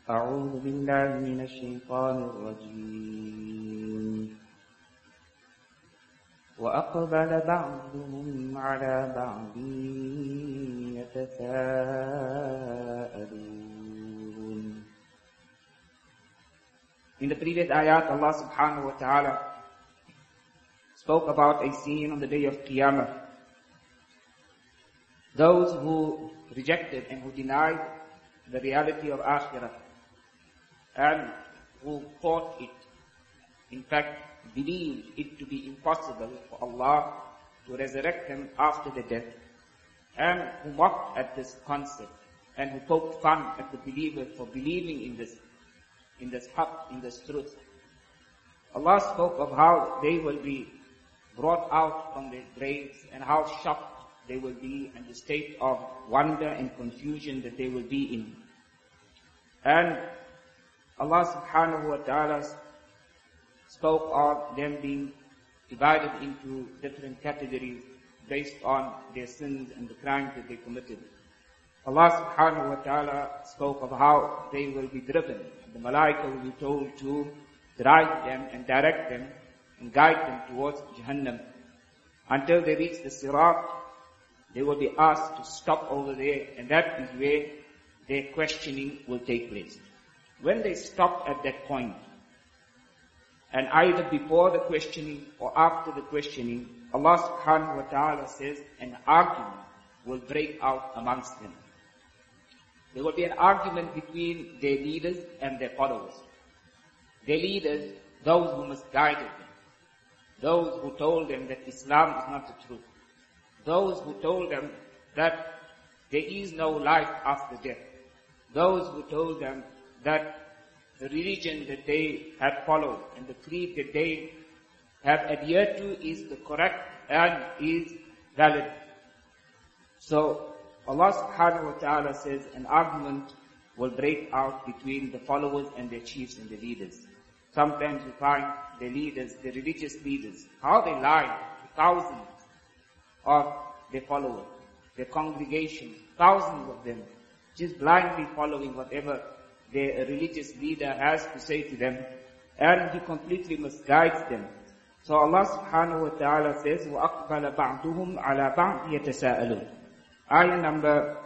أعوذ بالله من الشيطان الرجيم وأقبل بعضهم على بعض يتساءلون. In the previous ayat, Allah subhanahu wa ta'ala spoke about a scene on the day of Qiyamah. Those who rejected and who denied the reality of Akhirah and who thought it, in fact, believed it to be impossible for Allah to resurrect them after the death, and who mocked at this concept and who poked fun at the believers for believing in this haqq, in this truth. Allah spoke of how they will be brought out from their graves and how shocked they will be and the state of wonder and confusion that they will be in. And Allah subhanahu wa ta'ala spoke of them being divided into different categories based on their sins and the crimes that they committed. Allah subhanahu wa ta'ala spoke of how they will be driven. The malaika will be told to drive them and direct them and guide them towards Jahannam. Until they reach the Sirat, they will be asked to stop over there, and that is where their questioning will take place. When they stop at that point, and either before the questioning or after the questioning, Allah subhanahu wa ta'ala says an argument will break out amongst them. There will be an argument between their leaders and their followers. Their leaders, those who misguided them, those who told them that Islam is not the truth, those who told them that there is no life after death, those who told them that the religion that they had followed and the creed that they have adhered to is the correct and is valid. So Allah subhanahu wa ta'ala says an argument will break out between the followers and their chiefs and the leaders. Sometimes you find the leaders, the religious leaders, how they lie to thousands of their followers, their congregations, thousands of them, just blindly following whatever their religious leader has to say to them, and he completely misguides them. So Allah subhanahu wa ta'ala says, وَأَقْبَلَ بَعْضُهُمْ عَلَى بَعْضٍ يَتَسَاءَلُونَ. Ayah number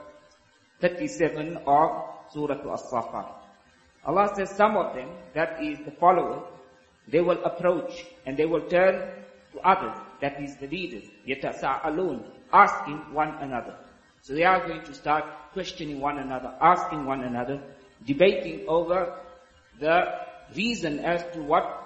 37 of Surah As-Safat. Allah says some of them, that is the followers, they will approach and they will turn to others, that is the leaders, يَتَسَاءَلُونَ, asking one another. So they are going to start questioning one another, asking one another, debating over the reason as to what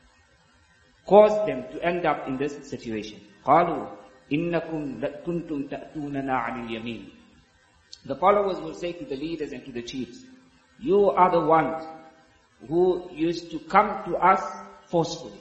caused them to end up in this situation. قَالُوا إِنَّكُمْ كُنْتُمْ تَأْتُونَنَا عَنِ الْيَمِينِ. The followers will say to the leaders and to the chiefs, you are the ones who used to come to us forcefully,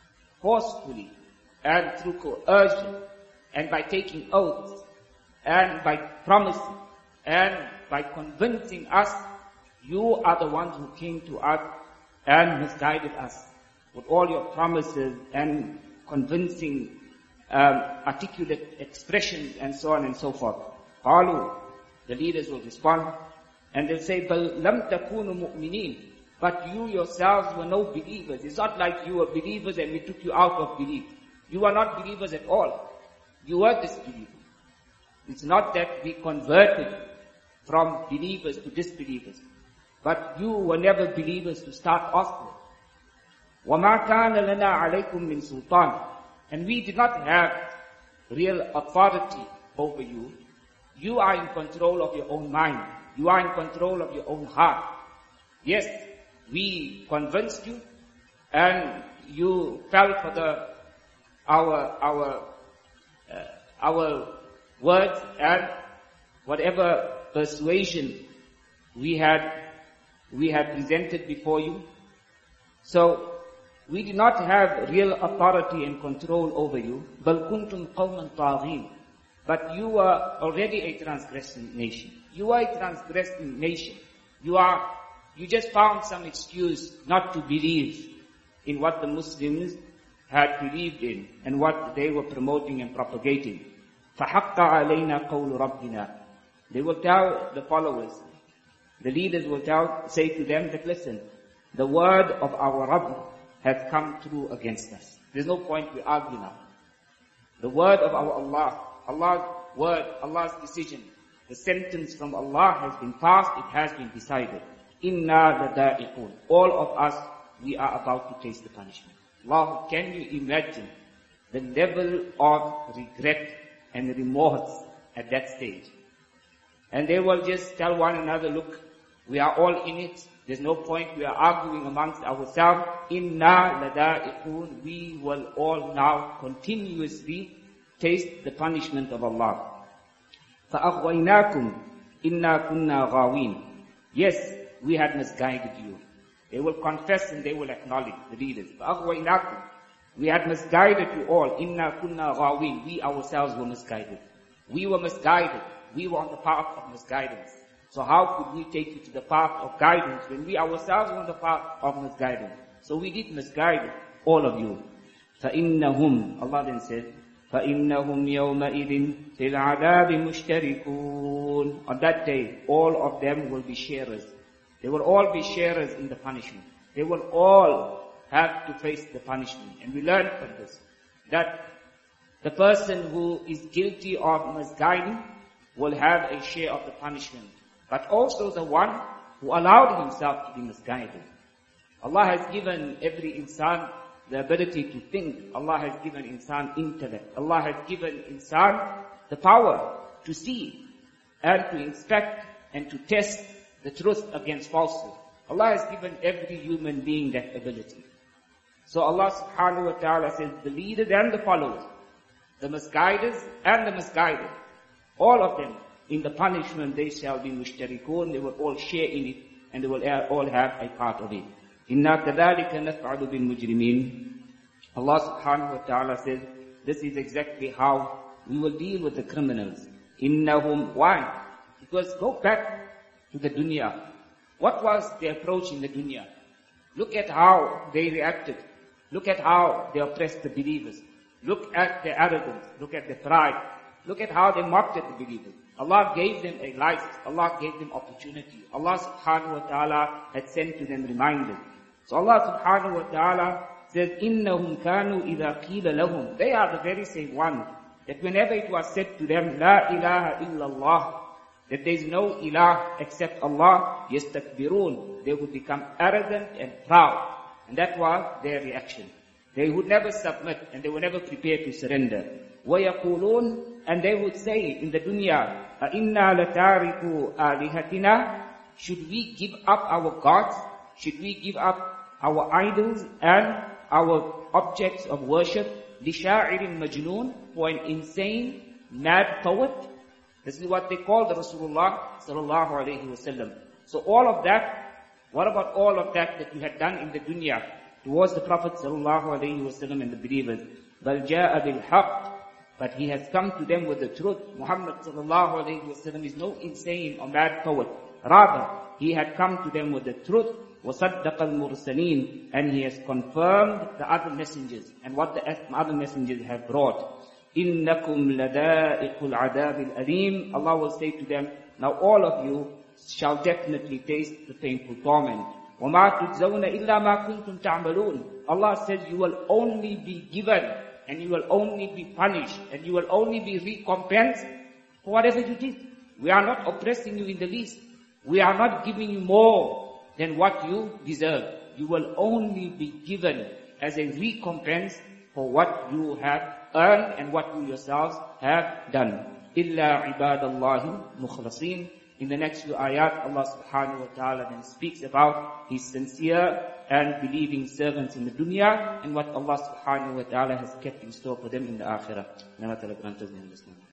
and through coercion, and by taking oaths, and by promising, and by convincing us. You are the ones who came to us and misguided us with all your promises and convincing articulate expressions and so on and so forth. قالوا, the leaders will respond and they'll say, بَلْ لَمْ تَكُونُوا مُؤْمِنِينَ, but you yourselves were no believers. It's not like you were believers and we took you out of belief. You are not believers at all. You were disbelievers. It's not that we converted from believers to disbelievers, but you were never believers to start off with. وَمَا كَانَ لَنَا عَلَيْكُمْ مِنْ سُلْطَانٍ, and we did not have real authority over you. You are in control of your own mind. You are in control of your own heart. Yes, we convinced you, and you fell for our words and whatever persuasion we had presented before you. So we did not have real authority and control over you. بَلْ كُنْتُمْ قَوْمًا طَاغِينَ, but you were already a transgressing nation. You are a transgressing nation. You just found some excuse not to believe in what the Muslims had believed in and what they were promoting and propagating. فَحَقَّ عَلَيْنَا قَوْلُ رَبِّنَا. They will tell the followers, The leaders will say to them that, listen, the word of our Rabb has come true against us. There's no point we argue now. The word of our Allah, Allah's word, Allah's decision, the sentence from Allah has been passed, it has been decided. Inna lada'iqun. All of us, we are about to taste the punishment. Allah, can you imagine the level of regret and remorse at that stage? And they will just tell one another, look, we are all in it. There's no point we are arguing amongst ourselves. Inna lada'iqun. We will all now continuously taste the punishment of Allah. فَأَغْوَيْنَاكُمْ إِنَّا كُنَّا غَاوِينَ. Yes, we had misguided you. They will confess and they will acknowledge, the leaders. فَأَغْوَيْنَاكُمْ. We had misguided you all. إِنَّا كُنَّا غَاوِينَ. We ourselves were misguided. We were misguided. We were on the path of misguidance. So how could we take you to the path of guidance when we ourselves were on the path of misguidance? So we did misguide all of you. فَإِنَّهُمْ. Allah then said, فَإِنَّهُمْ يَوْمَئِذٍ فِي الْعَذَابِ مُشْتَرِكُونَ. On that day, all of them will be sharers. They will all be sharers in the punishment. They will all have to face the punishment. And we learn from this, that the person who is guilty of misguiding will have a share of the punishment. But also the one who allowed himself to be misguided. Allah has given every insan the ability to think. Allah has given insan intellect. Allah has given insan the power to see and to inspect and to test the truth against falsehood. Allah has given every human being that ability. So Allah subhanahu wa ta'ala says, the leaders and the followers, the misguiders and the misguided, all of them, in the punishment they shall be mushtarikun, they will all share in it, and they will all have a part of it. Inna kadhalika naf'alu bil mujrimin. Allah subhanahu wa ta'ala says, this is exactly how we will deal with the criminals. Innahum, why? Because go back to the dunya. What was the approach in the dunya? Look at how they reacted. Look at how they oppressed the believers. Look at their arrogance. Look at their pride. Look at how they mocked at the believers. Allah gave them a life. Allah gave them opportunity. Allah subhanahu wa ta'ala had sent to them reminders. So Allah subhanahu wa ta'ala says, إِنَّهُمْ كَانُوا إِذَا قِيلَ لَهُمْ. They are the very same ones that whenever it was said to them, لَا إِلَهَ إِلَّا اللَّهِ, that there is no ilah except Allah, يَسْتَكْبِرُونَ. They would become arrogant and proud. And that was their reaction. They would never submit and they would never prepare to surrender. وَيَقُولُونَ. And they would say in the dunya, أَإِنَّا لَتَارِكُوا آلِهَتِنَا. Should we give up our gods? Should we give up our idols and our objects of worship? لِشَاعِرٍ مَجْنُونَ. For an insane, mad poet. This is what they called Rasulullah sallallahu alayhi wasallam. So all of that, what about all of that that you had done in the dunya towards the Prophet sallallahu alayhi wasallam and the believers? بَلْ جَاءَ بِالْحَقِّ. But he has come to them with the truth. Muhammad sallallahu alayhi wasallam is no insane or mad poet. Rather, he had come to them with the truth. وَصَدَّقَ الْمُرْسَلِينَ. And he has confirmed the other messengers and what the other messengers have brought. إِنَّكُمْ لَدَائِقُ الْعَذَابِ الْأَلِيمِ. Allah will say to them, now all of you shall definitely taste the painful torment. وَمَا تُجْزَوْنَ إِلَّا مَا كُنْتُمْ تَعْمَلُونَ. Allah says you will only be given and you will only be punished and you will only be recompensed for whatever you did. We are not oppressing you in the least. We are not giving you more than what you deserve. You will only be given as a recompense for what you have earned and what you yourselves have done. إِلَّا عِبَادَ اللَّهِ مُخْلَصِينَ. In the next few ayat, Allah subhanahu wa ta'ala then speaks about His sincere and believing servants in the dunya and what Allah subhanahu wa ta'ala has kept in store for them in the akhirah.